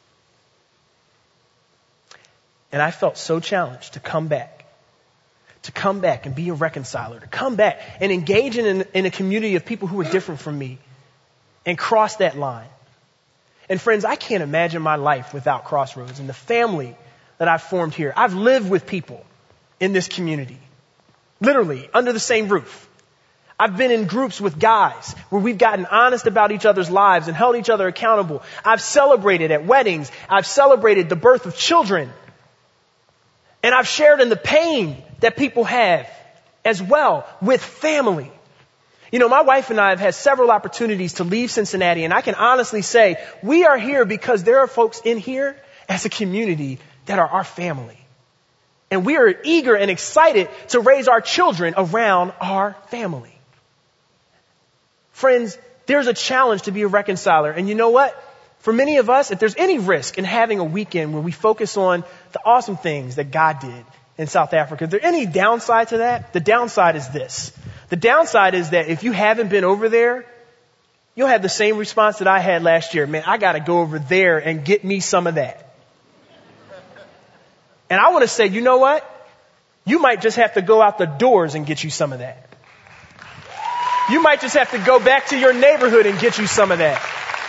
And I felt so challenged to come back and be a reconciler, to come back and engage in a community of people who were different from me and cross that line. And friends, I can't imagine my life without Crossroads and the family that I've formed here. I've lived with people in this community, literally under the same roof. I've been in groups with guys where we've gotten honest about each other's lives and held each other accountable. I've celebrated at weddings. I've celebrated the birth of children. And I've shared in the pain that people have as well with family. You know, my wife and I have had several opportunities to leave Cincinnati, and I can honestly say we are here because there are folks in here as a community that are our family. And we are eager and excited to raise our children around our family. Friends, there's a challenge to be a reconciler. And you know what? For many of us, if there's any risk in having a weekend where we focus on the awesome things that God did in South Africa, is there any downside to that? The downside is this. The downside is that if you haven't been over there, you'll have the same response that I had last year. Man, I got to go over there and get me some of that. And I want to say, you know what? You might just have to go out the doors and get you some of that. You might just have to go back to your neighborhood and get you some of that.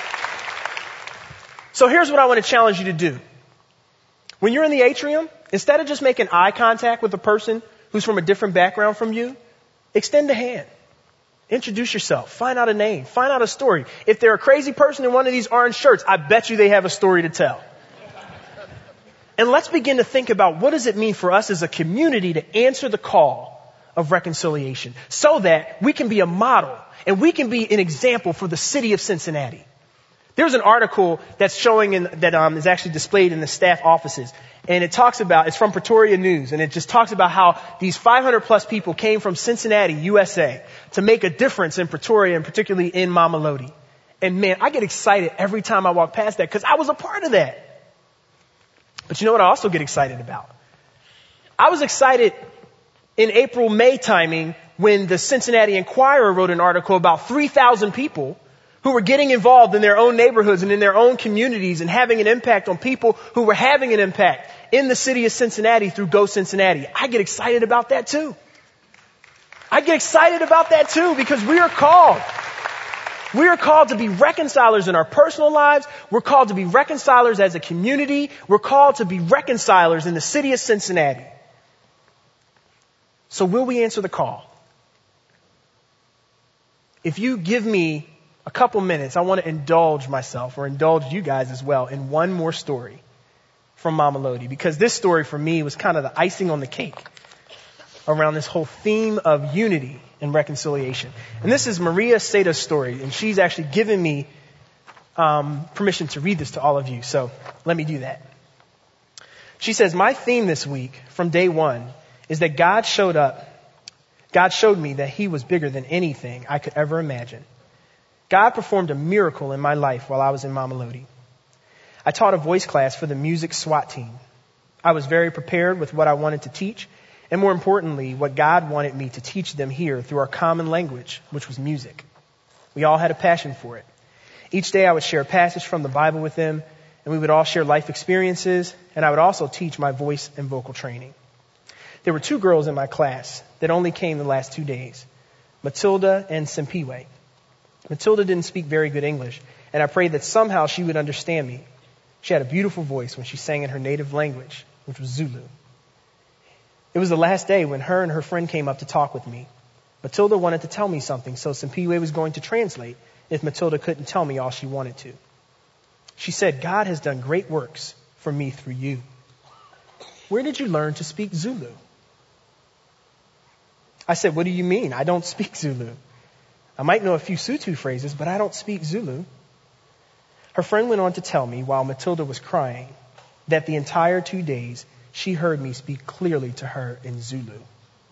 So here's what I want to challenge you to do. When you're in the atrium, instead of just making eye contact with a person who's from a different background from you, extend a hand. Introduce yourself. Find out a name. Find out a story. If they're a crazy person in one of these orange shirts, I bet you they have a story to tell. And let's begin to think about what does it mean for us as a community to answer the call of reconciliation so that we can be a model and we can be an example for the city of Cincinnati. There's an article that's showing that is actually displayed in the staff offices. And it talks about, it's from Pretoria News, and it just talks about how these 500 plus people came from Cincinnati, USA, to make a difference in Pretoria and particularly in Mamelodi. And man, I get excited every time I walk past that because I was a part of that. But you know what I also get excited about? I was excited in April, May timing when the Cincinnati Enquirer wrote an article about 3,000 people who were getting involved in their own neighborhoods and in their own communities and having an impact on people who were having an impact in the city of Cincinnati through Go Cincinnati. I get excited about that too. I get excited about that too because we are called. We are called to be reconcilers in our personal lives. We're called to be reconcilers as a community. We're called to be reconcilers in the city of Cincinnati. So will we answer the call? If you give me a couple minutes, I want to indulge myself or indulge you guys as well in one more story from Mamelodi, because this story for me was kind of the icing on the cake around this whole theme of unity and reconciliation. And this is Maria Seta's story, and she's actually given me permission to read this to all of you. So let me do that. She says, my theme this week from day one is that God showed me that he was bigger than anything I could ever imagine. God performed a miracle in my life while I was in Mamelodi. I taught a voice class for the music SWAT team. I was very prepared with what I wanted to teach, and more importantly, what God wanted me to teach them here through our common language, which was music. We all had a passion for it. Each day I would share a passage from the Bible with them, and we would all share life experiences, and I would also teach my voice and vocal training. There were 2 girls in my class that only came the last 2 days, Matilda and Simpiwe. Matilda didn't speak very good English, and I prayed that somehow she would understand me. She had a beautiful voice when she sang in her native language, which was Zulu. It was the last day when her and her friend came up to talk with me. Matilda wanted to tell me something, so Simpiwe was going to translate if Matilda couldn't tell me all she wanted to. She said, God has done great works for me through you. Where did you learn to speak Zulu? I said, what do you mean? I don't speak Zulu. I might know a few Sotho phrases, but I don't speak Zulu. Her friend went on to tell me, while Matilda was crying, that the entire 2 days she heard me speak clearly to her in Zulu.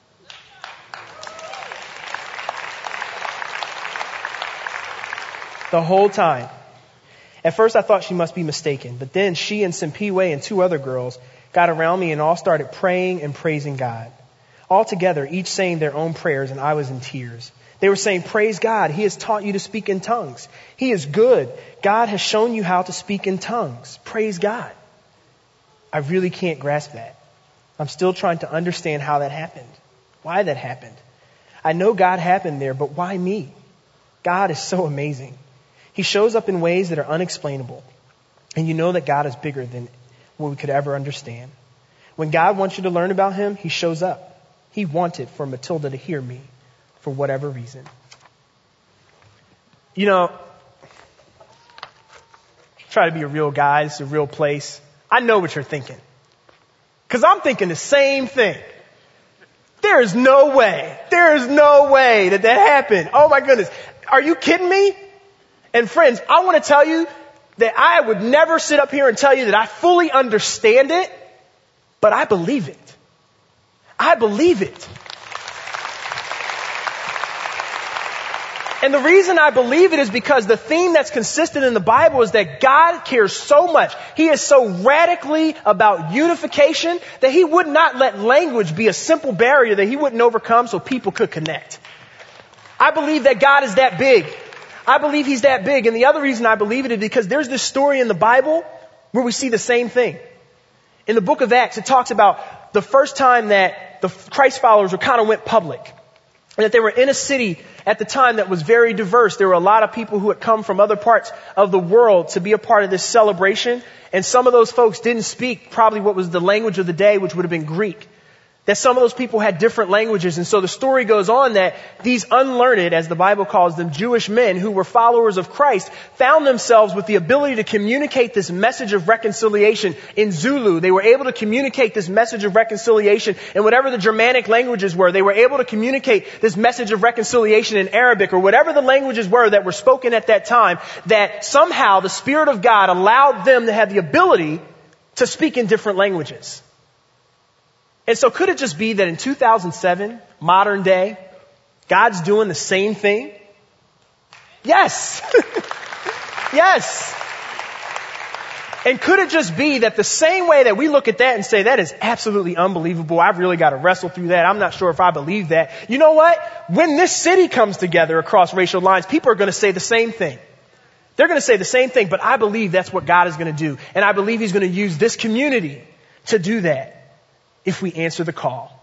The whole time. At first I thought she must be mistaken, but then she and Simpiwe and 2 other girls got around me and all started praying and praising God. All together, each saying their own prayers, and I was in tears. They were saying, praise God. He has taught you to speak in tongues. He is good. God has shown you how to speak in tongues. Praise God. I really can't grasp that. I'm still trying to understand how that happened. Why that happened. I know God happened there, but why me? God is so amazing. He shows up in ways that are unexplainable. And you know that God is bigger than what we could ever understand. When God wants you to learn about him, he shows up. He wanted for Matilda to hear me. For whatever reason. You know, try to be a real guy. It's a real place. I know what you're thinking. Because I'm thinking the same thing. There is no way that happened. Oh my goodness. Are you kidding me? And friends, I want to tell you that I would never sit up here and tell you that I fully understand it, but I believe it. I believe it. And the reason I believe it is because the theme that's consistent in the Bible is that God cares so much. He is so radically about unification that he would not let language be a simple barrier that he wouldn't overcome so people could connect. I believe that God is that big. I believe he's that big. And the other reason I believe it is because there's this story in the Bible where we see the same thing. In the book of Acts, it talks about the first time that the Christ followers kind of went public. And that they were in a city at the time that was very diverse. There were a lot of people who had come from other parts of the world to be a part of this celebration. And some of those folks didn't speak probably what was the language of the day, which would have been Greek. That some of those people had different languages. And so the story goes on that these unlearned, as the Bible calls them, Jewish men who were followers of Christ found themselves with the ability to communicate this message of reconciliation in Zulu. They were able to communicate this message of reconciliation in whatever the Germanic languages were. They were able to communicate this message of reconciliation in Arabic or whatever the languages were that were spoken at that time, that somehow the Spirit of God allowed them to have the ability to speak in different languages. And so could it just be that in 2007, modern day, God's doing the same thing? Yes. Yes. And could it just be that the same way that we look at that and say, that is absolutely unbelievable, I've really got to wrestle through that, I'm not sure if I believe that. You know what? When this city comes together across racial lines, people are going to say the same thing. They're going to say the same thing, but I believe that's what God is going to do. And I believe he's going to use this community to do that if we answer the call.